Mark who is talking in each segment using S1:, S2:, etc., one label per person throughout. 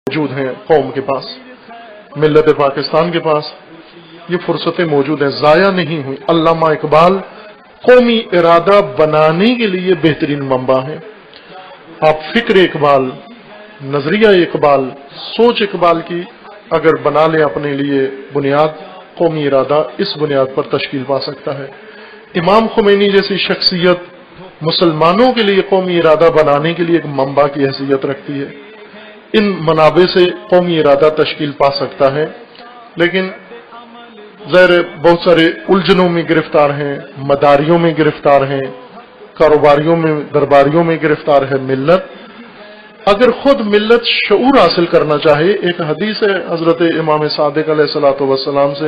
S1: موجود ہیں قوم کے پاس، ملت پاکستان کے پاس یہ فرصتیں موجود ہیں، ضائع نہیں ہوئی۔ علامہ اقبال قومی ارادہ بنانے کے لیے بہترین منبع ہیں۔ آپ فکر اقبال، نظریہ اقبال، سوچ اقبال کی اگر بنا لیں اپنے لیے بنیاد، قومی ارادہ اس بنیاد پر تشکیل پا سکتا ہے۔ امام خمینی جیسی شخصیت مسلمانوں کے لیے قومی ارادہ بنانے کے لیے ایک منبع کی حیثیت رکھتی ہے، ان منابع سے قومی ارادہ تشکیل پا سکتا ہے۔ لیکن ظاہر بہت سارے الجھنوں میں گرفتار ہیں، مداریوں میں گرفتار ہیں، کاروباریوں میں، درباریوں میں گرفتار ہے ملت۔ اگر خود ملت شعور حاصل کرنا چاہے، ایک حدیث ہے حضرت امام صادق علیہ الصلوۃ والسلام سے،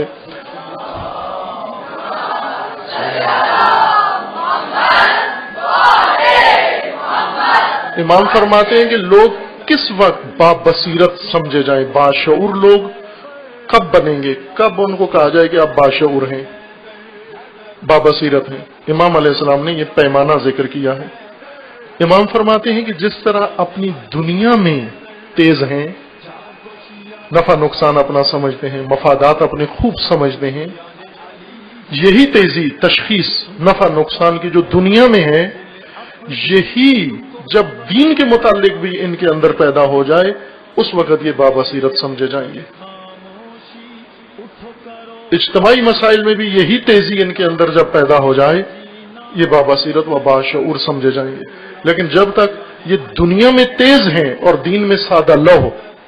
S1: امام فرماتے ہیں کہ لوگ کس وقت بابصیرت سمجھے جائیں، باشعور لوگ کب بنیں گے، کب ان کو کہا جائے کہ آپ باشعور ہیں، بابصیرت ہیں۔ امام علیہ السلام نے یہ پیمانہ ذکر کیا ہے۔ امام فرماتے ہیں کہ جس طرح اپنی دنیا میں تیز ہیں، نفع نقصان اپنا سمجھتے ہیں، مفادات اپنے خوب سمجھتے ہیں، یہی تیزی تشخیص نفع نقصان کی جو دنیا میں ہے، یہی جب دین کے متعلق بھی ان کے اندر پیدا ہو جائے اس وقت یہ بابصیرت سمجھے جائیں گے۔ اجتماعی مسائل میں بھی یہی تیزی ان کے اندر جب پیدا ہو جائے یہ بابصیرت و باشعور سمجھے جائیں گے۔ لیکن جب تک یہ دنیا میں تیز ہیں اور دین میں سادہ لو،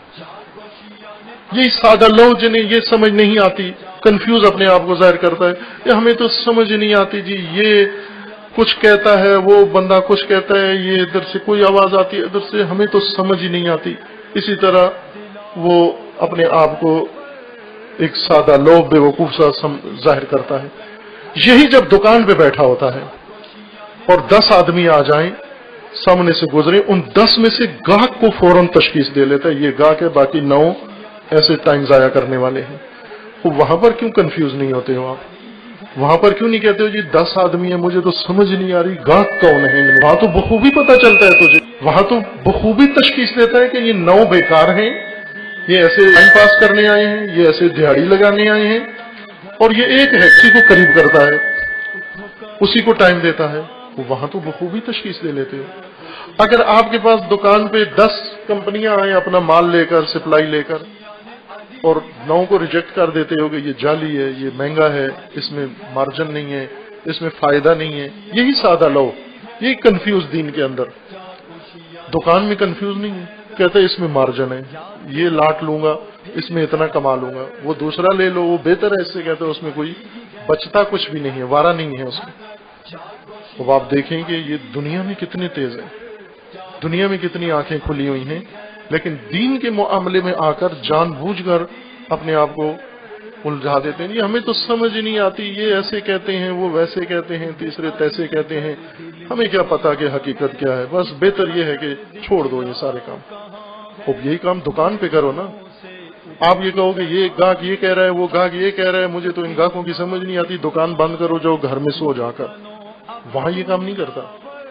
S1: یہی سادہ لو جنہیں یہ سمجھ نہیں آتی، کنفیوز اپنے آپ کو ظاہر کرتا ہے، یہ ہمیں تو سمجھ نہیں آتی جی، یہ کچھ کہتا ہے، وہ بندہ کچھ کہتا ہے، یہ ادھر سے کوئی آواز آتی ہے، ادھر سے ہمیں تو سمجھ ہی نہیں آتی، اسی طرح وہ اپنے آپ کو ایک سادہ لو بے وقوف سا ظاہر کرتا ہے۔ یہی جب دکان پہ بیٹھا ہوتا ہے اور 10 آدمی آ جائیں سامنے سے گزرے، ان 10 میں سے گاہک کو فوراً تشخیص دے لیتا ہے یہ گاہک ہے، باقی 9 ایسے ٹائم ضائع کرنے والے ہیں۔ تو وہاں پر کیوں کنفیوز نہیں ہوتے ہو آپ؟ وہاں پر کیوں نہیں کہتے ہو جی 10 آدمی ہیں، مجھے تو سمجھ نہیں آ رہی گاہک کون ہے؟ وہاں تو بخوبی پتہ چلتا ہے تجھے، وہاں تو بخوبی تشخیص دیتا ہے کہ یہ 9 بیکار ہیں، یہ ایسے ٹائم پاس کرنے آئے ہیں، یہ ایسے دہاڑی لگانے آئے ہیں، اور یہ ایک ہے اسی کو قریب کرتا ہے، اسی کو ٹائم دیتا ہے۔ وہاں تو بخوبی تشخیص دے لیتے ہو۔ اگر آپ کے پاس دکان پہ 10 کمپنیاں آئیں اپنا مال لے کر، سپلائی لے کر، اور 9 کو ریجیکٹ کر دیتے ہو کہ یہ جعلی ہے، یہ مہنگا ہے، اس میں مارجن نہیں ہے، اس میں فائدہ نہیں ہے، یہی سادہ لو، یہی کنفیوز دین کے اندر۔ دکان میں کنفیوز نہیں ہے، کہتے ہیں اس میں مارجن ہے، یہ لاٹ لوں گا، اس میں اتنا کما لوں گا، وہ دوسرا لے لو، وہ بہتر ہے اس سے، کہتے ہیں اس میں کوئی بچتا کچھ بھی نہیں ہے، وارہ نہیں ہے اس میں۔ اب آپ دیکھیں کہ یہ دنیا میں کتنے تیز ہیں، دنیا میں کتنی آنکھیں کھلی ہوئی ہیں، لیکن دین کے معاملے میں آ کر جان بوجھ کر اپنے آپ کو الجھا دیتے ہیں۔ یہ ہمیں تو سمجھ نہیں آتی، یہ ایسے کہتے ہیں، وہ ویسے کہتے ہیں، تیسرے تیسے کہتے ہیں، ہمیں کیا پتا کہ حقیقت کیا ہے، بس بہتر یہ ہے کہ چھوڑ دو یہ سارے کام۔ اب یہی کام دکان پہ کرو نا۔ آپ یہ کہو کہ یہ گاہک یہ کہہ رہا ہے، وہ گاہک یہ کہہ رہا ہے، مجھے تو ان گاہکوں کی سمجھ نہیں آتی، دکان بند کرو، جاؤ گھر میں سو جا کر۔ وہاں یہ کام نہیں کرتا۔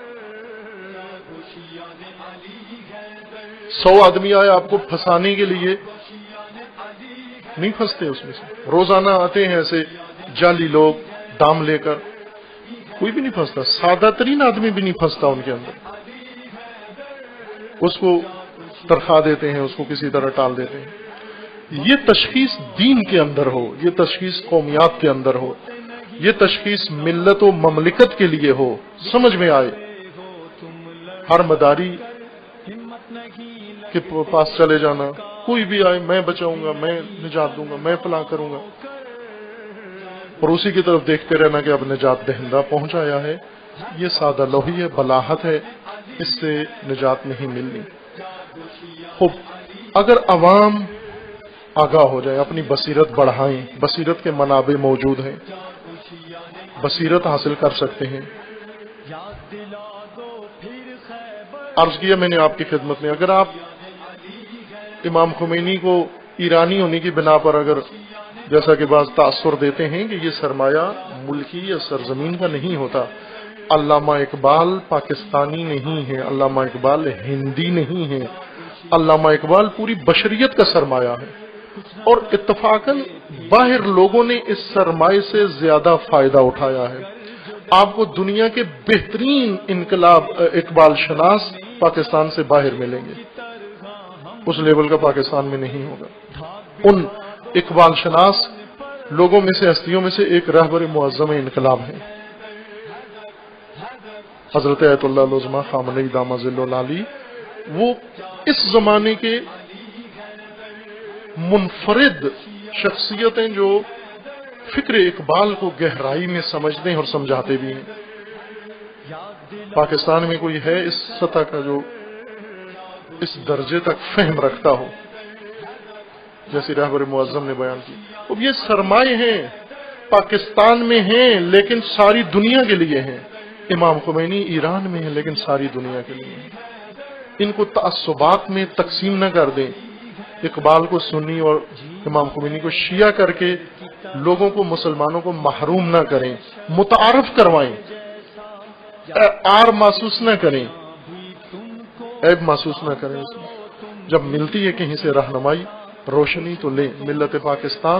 S1: 100 آدمی آئے آپ کو پھنسانے کے لیے، نہیں پھنستے اس میں سے۔ روزانہ آتے ہیں ایسے جعلی لوگ دام لے کر، کوئی بھی نہیں پھنستا، سادہ ترین آدمی بھی نہیں پھنستا ان کے اندر۔ اس کو ترخا دیتے ہیں، اس کو کسی طرح ٹال دیتے ہیں۔ یہ تشخیص دین کے اندر ہو، یہ تشخیص قومیات کے اندر ہو، یہ تشخیص ملت و مملکت کے لیے ہو، سمجھ میں آئے، ہر مداری کے پاس چلے جانا، کوئی بھی آئے میں بچاؤں گا، میں نجات دوں گا، میں فلاں کروں گا، اور اسی کی طرف دیکھتے رہنا کہ اب نجات دہندہ پہنچایا ہے، یہ سادہ لوہی ہے، بلاہت ہے، اس سے نجات نہیں ملنی۔ خوب اگر عوام آگاہ ہو جائے، اپنی بصیرت بڑھائیں، بصیرت کے منابع موجود ہیں، بصیرت حاصل کر سکتے ہیں۔ عرض کیا میں نے آپ کی خدمت میں، اگر آپ امام خمینی کو ایرانی ہونے کی بنا پر اگر جیسا کہ بعض تاثر دیتے ہیں کہ یہ سرمایہ ملکی یا سرزمین کا نہیں ہوتا، علامہ اقبال پاکستانی نہیں ہے، علامہ اقبال ہندی نہیں ہے، علامہ اقبال پوری بشریت کا سرمایہ ہے، اور اتفاقاً باہر لوگوں نے اس سرمایہ سے زیادہ فائدہ اٹھایا ہے۔ آپ کو دنیا کے بہترین اقبال شناس پاکستان سے باہر ملیں گے، اس لیول کا پاکستان میں نہیں ہوگا۔ ان اقبال شناس لوگوں میں سے، ہستیوں میں سے ایک رہبر معظم انقلاب ہیں، حضرت آیت اللہ العظمیٰ خامنہی دامہ ظل العالی۔ وہ اس زمانے کے منفرد شخصیتیں جو فکر اقبال کو گہرائی میں سمجھتے ہیں اور سمجھاتے بھی ہیں۔ پاکستان میں کوئی ہے اس سطح کا جو اس درجے تک فہم رکھتا ہو جیسی رہبر معظم نے بیان کی؟ اب یہ سرمایہ ہیں، پاکستان میں ہیں لیکن ساری دنیا کے لیے ہیں۔ امام خمینی ایران میں ہیں لیکن ساری دنیا کے لیے ہیں۔ ان کو تعصبات میں تقسیم نہ کر دیں، اقبال کو سنی اور امام خمینی کو شیعہ کر کے لوگوں کو، مسلمانوں کو محروم نہ کریں، متعارف کروائیں، عار محسوس نہ کریں، عیب محسوس نہ کریں۔ اس میں جب ملتی ہے کہیں سے رہنمائی، روشنی تو لیں۔ ملت پاکستان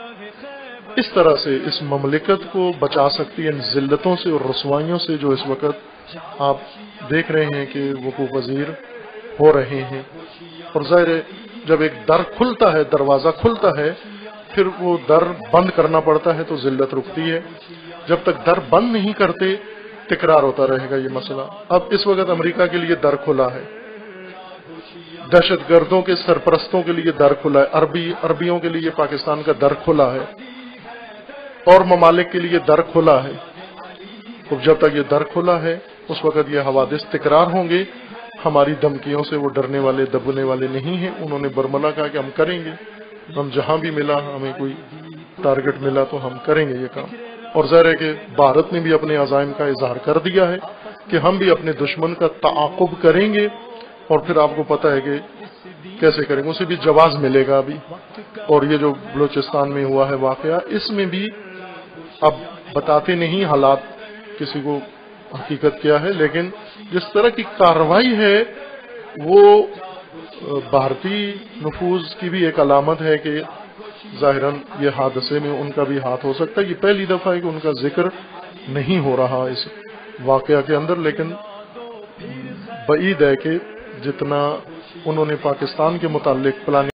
S1: اس طرح سے اس مملکت کو بچا سکتی ہے ان ذلتوں سے اور رسوائیوں سے جو اس وقت آپ دیکھ رہے ہیں کہ وقوع پذیر ہو رہے ہیں۔ اور ظاہر ہے جب ایک در کھلتا ہے، دروازہ کھلتا ہے، پھر وہ در بند کرنا پڑتا ہے تو ذلت رکتی ہے۔ جب تک در بند نہیں کرتے تکرار ہوتا رہے گا یہ مسئلہ۔ اب اس وقت امریکہ کے لیے در کھلا ہے، دہشت گردوں کے سرپرستوں کے لیے در کھلا ہے، عربیوں کے لیے پاکستان کا در کھلا ہے، اور ممالک کے لیے در کھلا ہے۔ اب جب تک یہ در کھلا ہے اس وقت یہ حوادث تکرار ہوں گے۔ ہماری دھمکیوں سے وہ ڈرنے والے، دبنے والے نہیں ہیں۔ انہوں نے برملا کہا کہ ہم کریں گے، ہم جہاں بھی ملا، ہمیں کوئی ٹارگٹ ملا تو ہم کریں گے یہ کام۔ اور ظاہر ہے کہ بھارت نے بھی اپنے عزائم کا اظہار کر دیا ہے کہ ہم بھی اپنے دشمن کا تعاقب کریں گے، اور پھر آپ کو پتہ ہے کہ کیسے کریں گے، اسے بھی جواز ملے گا ابھی۔ اور یہ جو بلوچستان میں ہوا ہے واقعہ، اس میں بھی اب بتاتے نہیں حالات کسی کو حقیقت کیا ہے، لیکن جس طرح کی کارروائی ہے وہ بھارتی نفوذ کی بھی ایک علامت ہے کہ ظاہراً یہ حادثے میں ان کا بھی ہاتھ ہو سکتا ہے۔ یہ پہلی دفعہ ہے کہ ان کا ذکر نہیں ہو رہا اس واقعہ کے اندر، لیکن بعید ہے کہ جتنا انہوں نے پاکستان کے متعلق پلاننگ